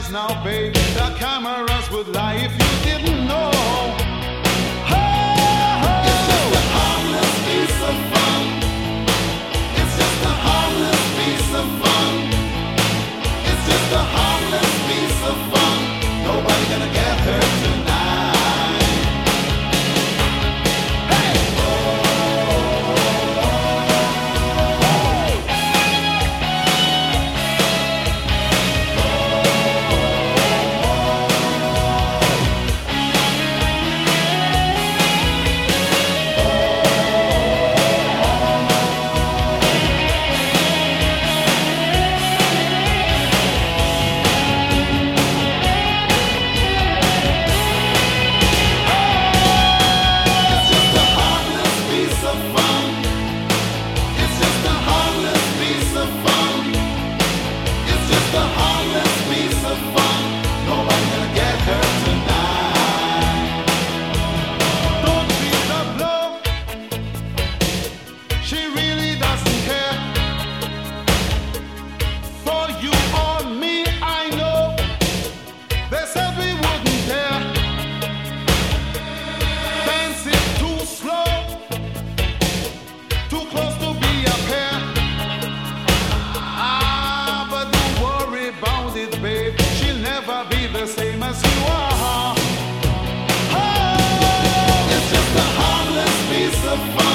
eyes now, babe. The cameras would lie if you didn't know. It's just a harmless piece of fun. It's just a harmless piece of fun. It's just a harmless piece of fun. Nobody gonna get hurt tonight. The same as you are. Oh, it's just a harmless piece of fun.